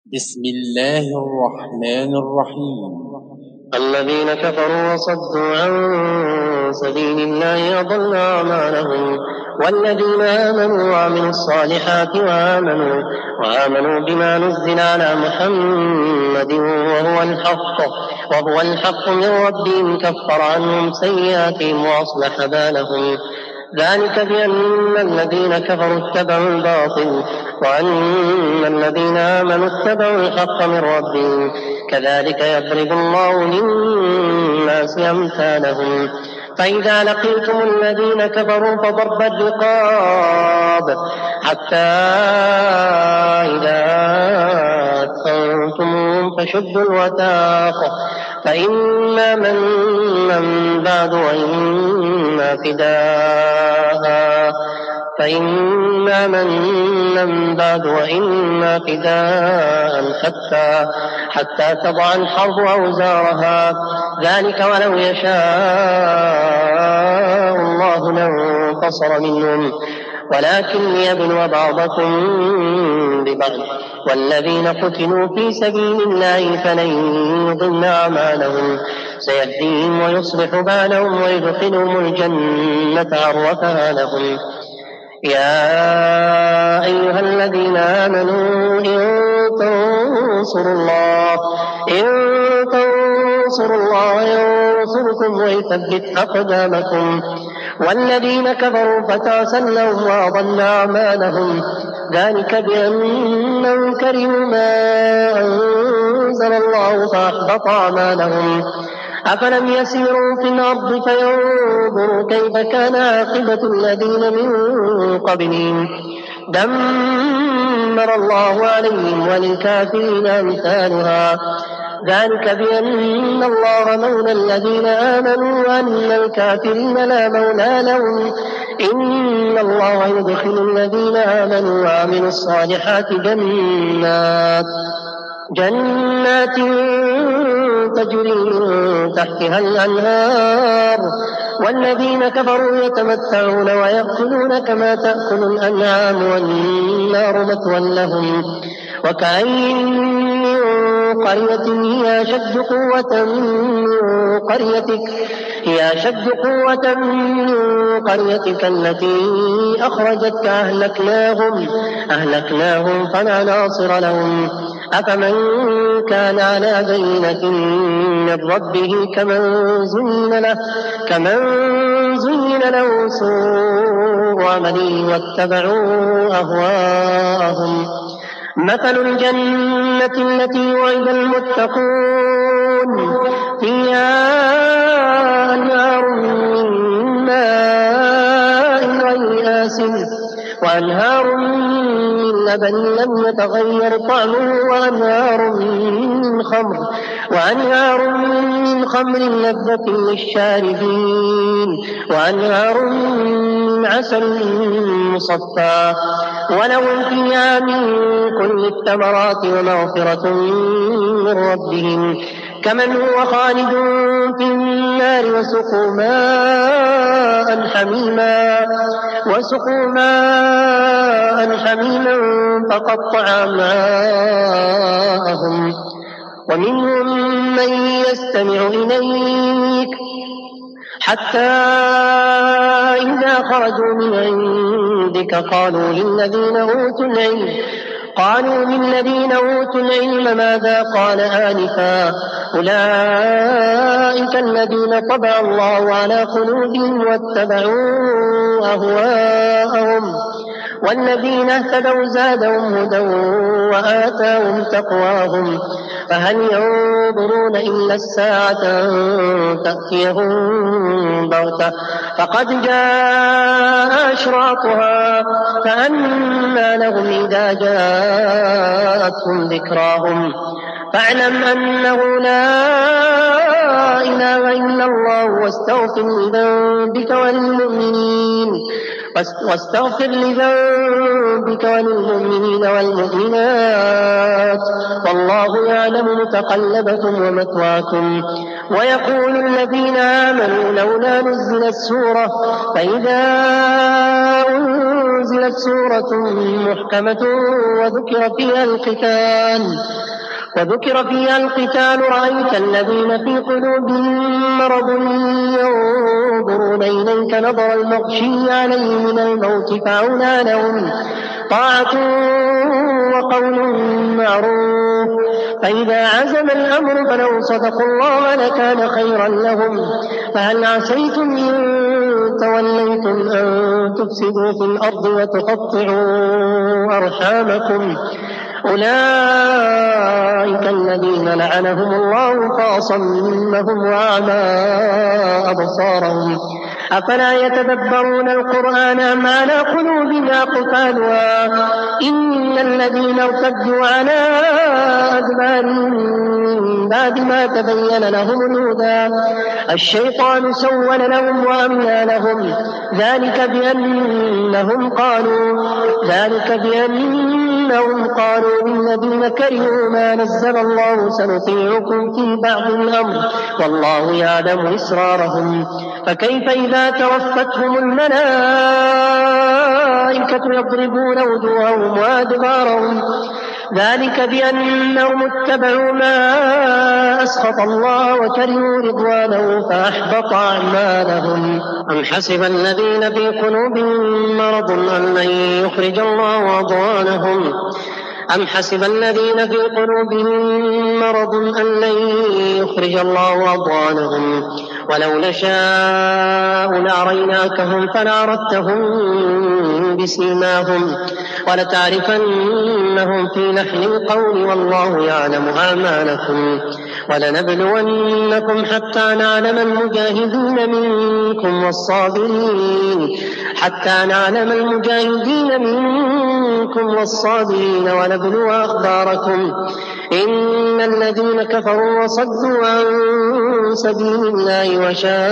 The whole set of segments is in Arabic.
بسم الله الرحمن الرحيم. الذين كفروا وصدوا عن سبيل الله أضل أعمالهم والذين آمنوا وعملوا الصالحات وآمنوا بما نزل على محمد وهو الحق من ربهم كفر عنهم سيئاتهم وأصلح بالهم ذلك بأن الذين كفروا اتبعوا الباطل وأن الذين آمنوا اتبعوا الحق من ربهم كذلك يضرب الله للناس أمثالهم فإذا لقيتم الذين كفروا فضرب الرقاب حتى إذا أثخنتموهم فشدوا الوثاق فإما منا بعد وإما فداء حتى تضع الحرب أوزارها ذلك ولو يشاء الله لانتصر منهم ولكن ليبلو بعضكم ببعض والذين قتلوا في سبيل الله فلن يضل أعمالهم سيهديهم ويصلح بالهم ويدخلهم الجنة عرفها لهم يا أيها الذين آمنوا إن تنصروا الله ينصركم ويثبت أقدامكم والذين كفروا فتعسا لهم وأضل أعمالهم ذلك بأنهم كرهوا ما أنزل الله فأحبط أعمالهم أفلم يسيروا في الأرض فينظروا كيف كان عاقبة الذين من قبلهم دمر الله عليهم وللكافرين أمثالها ذلك بأن الله مولى الذين آمنوا وأن الكافرين لا مولى لهم إن الله يدخل الذين آمنوا وعملوا الصالحات جنات تجري من تحتها الأنهار والذين كفروا يتمتعون ويأكلون كما تأكل الأنعام والنار مثوى لهم وكأين من قرية هي أشد قوة من قريتك التي أخرجتك أهلكناهم فلا ناصر لهم أفمن كان على بينة من ربه كمن زين له سوء عمله واتبعوا أهواءهم مثل الجنة التي وعد المتقون فيها أنهار من ماء غير آسن وأنهار من لبن لم يتغير طعمه وأنهار من خمر لذة للشاربين وأنهار من عسل مصفى ولهم فيها من كل الثمرات ومغفرة من ربهم كمن هو خالد في النار وسقوا ماء حميما فقطع أمعاءهم ومنهم من يستمع إليك حتى إذا خرجوا من عندك قالوا للذين أوتوا العلم ماذا قال آنفا أولئك الذين طبع الله على قلوبهم واتبعوا أهواءهم والذين اهتدوا زادهم هدى وآتاهم تقواهم فهل ينظرون إلا الساعة تأتيهم بغتة فقد جاء أشراطها فأنى لهم إذا جاءتهم ذكراهم فاعلم أنه لا إله إلا الله واستغفر لذنبك وللمؤمنين والمؤمنات والله يعلم متقلبكم ومثواكم ويقول الذين آمنوا لولا نزلت سورة فإذا أنزلت سورة محكمة وذكر فيها القتال رأيت الذين في قلوبهم مرض ينظرون إليك نظر المغشي عليه من الموت فأولى لهم طاعة وقول معروف فإذا عزم الأمر فلو صدقوا الله لكان خيرا لهم فهل عسيتم إن توليتم أن تفسدوا في الأرض وتقطعوا أرحامكم أولئك الذين لعنهم الله فأصمهم وأعمى أبصارهم أفلا يتدبرون القرآن أم على قلوب أقفالها إن الذين ارتدوا على أدبارهم بعد ما تبين لهم الهدى الشيطان سول لهم وأملى لهم ذلك بأنهم قالوا للذين كرهوا ما نزل الله سنطيعكم في بعض الأمر والله يعلم إسرارهم فكيف إذا توفتهم الملائكة يضربون وجوههم وأدبارهم ذلك بأنهم اتبعوا ما أسخط الله وكرهوا رضوانه فأحبط أعمالهم أم حسب الذين في قلوبهم مرض أن لن يخرج الله أضغانهم ولو نشاء لأريناكهم فلعرفتهم بسيماهم ولتعرفنهم في لحن القول والله يعلم أعمالكم ولنبلونكم حتى نعلم المجاهدين منكم والصابرين ونبلو أخباركم إن الذين كفروا وصدوا عن سبيل الله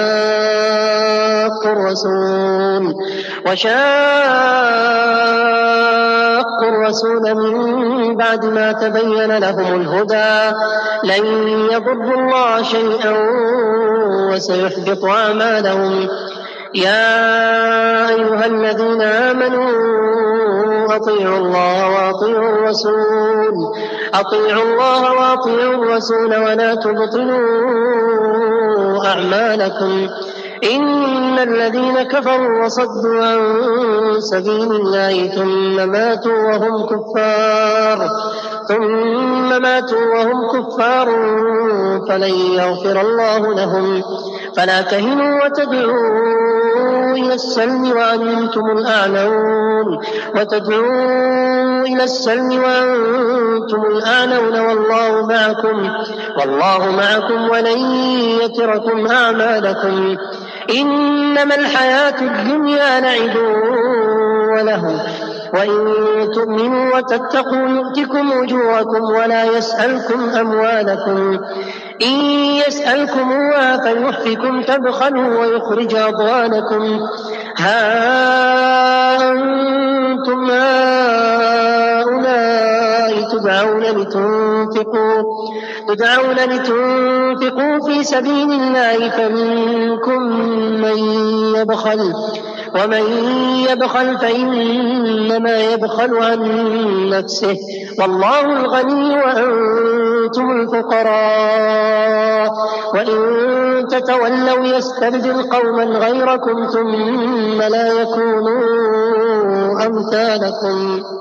وشاقوا الرسول من بعد ما تبين لهم الهدى لن يضروا الله شيئا وسيحبط أعمالهم يا أيها الذين آمنوا أطيعوا الله وأطيعوا الرسول ولا تبطلوا أعمالكم إن الذين كفروا وصدوا عن سبيل الله ثم ماتوا وهم كفار فلن يغفر الله لهم فلا تهنوا وتدعوا إلى السلم وأنتم الأعلون والله معكم ولن يتركم أعمالكم إنما الحياة الدنيا لعب ولهو وإن تؤمنوا وتتقوا يؤتكم أجوركم ولا يسألكم أموالكم إن يسألكموها فيحفكم تبخلوا ويخرج أضغانكم ها أنتم هؤلاء تدعون لتنفقوا في سبيل الله فمنكم من يبخل ومن يبخل فإنما يبخل عن نفسه والله الغني وأنتم الفقراء وإن تتولوا يستبدل قوما غيركم ثم لا يكونوا أمثالكم